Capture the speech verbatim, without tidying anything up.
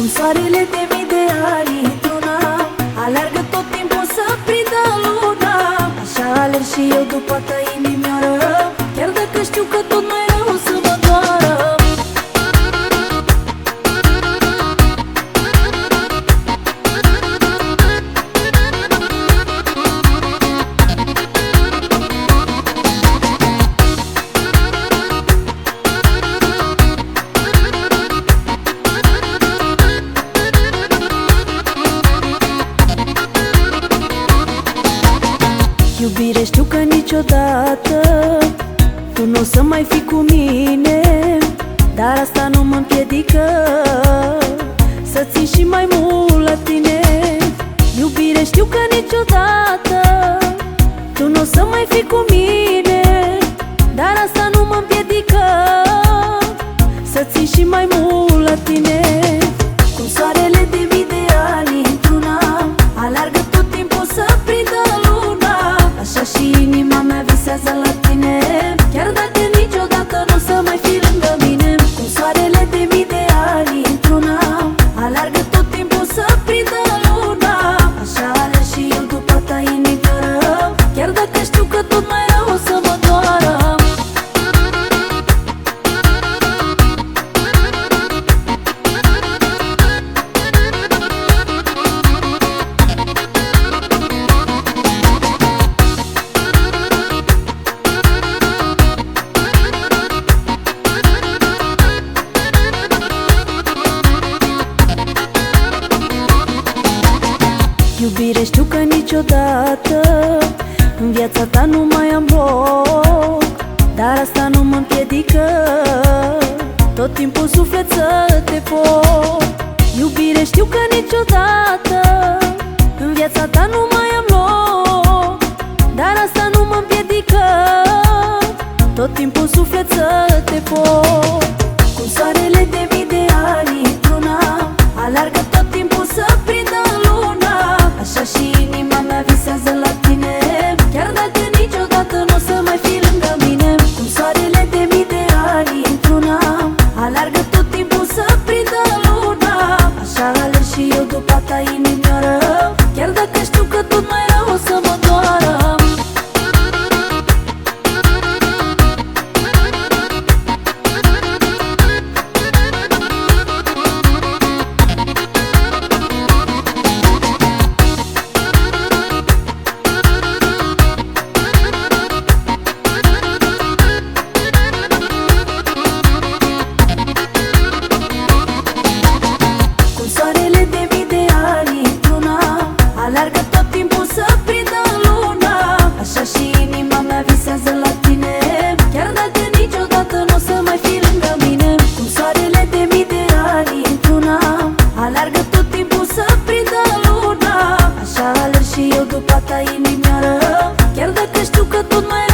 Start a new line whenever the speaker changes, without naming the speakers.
Cum soarele de mii de ani într-una aleargă tot timpul să prindă luna. Așa alerg și eu după ta inimioară, chiar dacă știu că tot mai rău o să mă doară. Iubire, știu că niciodată tu nu o să mai fii cu mine, dar asta nu mă împiedică să țin și mai mult la tine. Iubire, știu că niciodată tu nu o să mai fii cu mine, dar asta nu mă împiedică să țin și mai mult la tine. Cum soarele de mii de ani într-una aleargă tot timpul să prindă luna. Așa și inima mea visează la tine, chiar dacă niciodată nu o să mai fii lângă mine. Cum soarele de mii de ani într-una aleargă tot timpul să prindă luna. Așa alerg și eu după ta inimioară, chiar dacă știu că tot mai rău o să mă doară. Iubire, știu că niciodată în viața ta nu mai am loc, dar asta nu mă împiedică tot timpul suflet să te pot. Iubire, știu că niciodată în viața ta nu mai am loc, dar asta nu mă împiedică tot timpul suflet să te pot. Cum soarele de mii de ani într-una aleargă tot timpul să prindă luna. Așa și inima mea visează la tine, chiar dacă niciodată nu o să mai fii lângă mine. Cum soarele de mii de ani într-una aleargă tot timpul să prindă luna. Așa alerg și eu după ta inimioară, chiar dacă știu că tot mai rău o să mă doară. Soarele de mii de ani într-una aleargă tot timpul să prindă luna. Așa și inima mea visează la tine, chiar dacă niciodată nu o să mai fii lângă mine. Cum soarele de mii de ani într-una aleargă tot timpul să prindă luna. Așa alerg și eu după ta inimioară, chiar dacă știu că tot mai